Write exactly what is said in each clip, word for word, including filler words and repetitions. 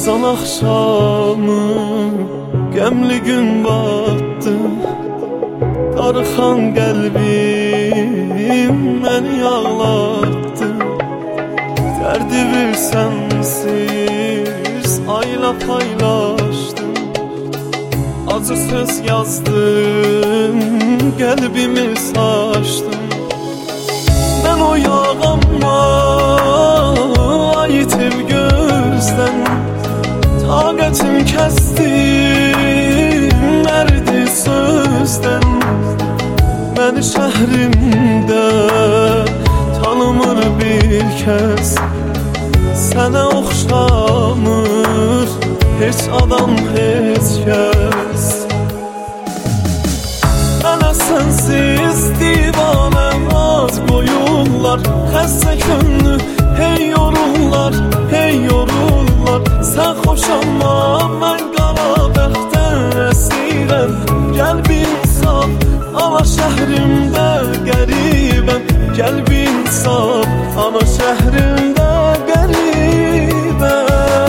Ramazan akşamı Qəmli gün battı Darıxan qəlbim məni ağlattı Dərdi bir sənsiz ayla paylaşdım Acı söz yazdım qəlbimi saçdım Mən o yağamma ayitib gözdən Taqətim kəsdim mərdi sözdən Məni şəhrimdə tanımır bir kəs Sənə oxşamır heç adam heç kəs Mənə sənsiz divanəm az qoyurlar Xəstə könlü hey yorurlar, hey yorurlar Sən xoşanma mən qara bəxtən əsirəm Gəl bir insaf ana şəhrimdə qəribəm Gəl bir insaf ana şəhrimdə qəribəm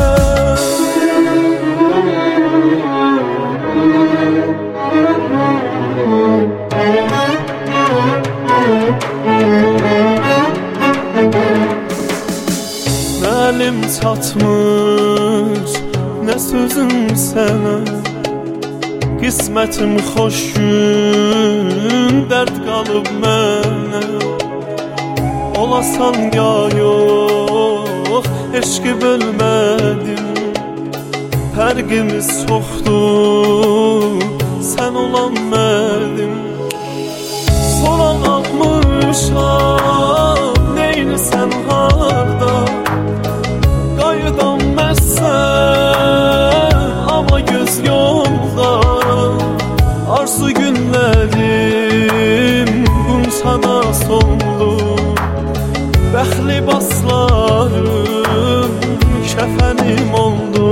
Əlim çatmır, nə sözüm sənə Qismətim xoş gün, dərd qalıb mənə Olasan ya yox, eşqi bölmədim Fərqimiz çoxdur, sən olan mənim Soran almışam, neyini sən harda Qayıdan məsən, amma göz yolda Arzu günlərim qum sana soldu Bəxli baslarım kəfənim oldu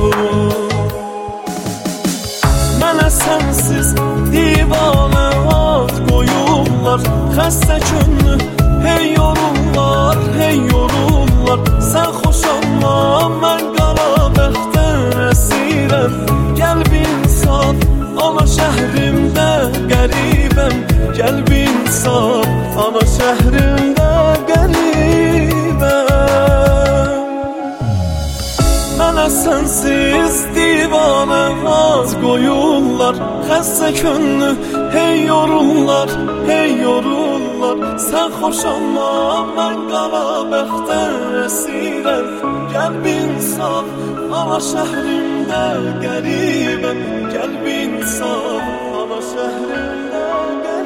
Mənə sənsiz divanə ad qoyurlar Xəstə könlü hey yorurlar, hey yorurlar Sən xoşanma mən qara bəxtən əsirəm Gəl bir insaf ana şəhrimdə qəribəm Gəl bir insaf ana şəhrimdə qəribəm Mənə sənsiz divanə az qoyurlar Xəstə könlü hey yorurlar, hey yorurlar Sən xoşanma mən qara bəxtən əsirəm Gəl bir insaf ana şəhrimdə qəribəm Gəl bir insaf ana şəhrimdə qəribəm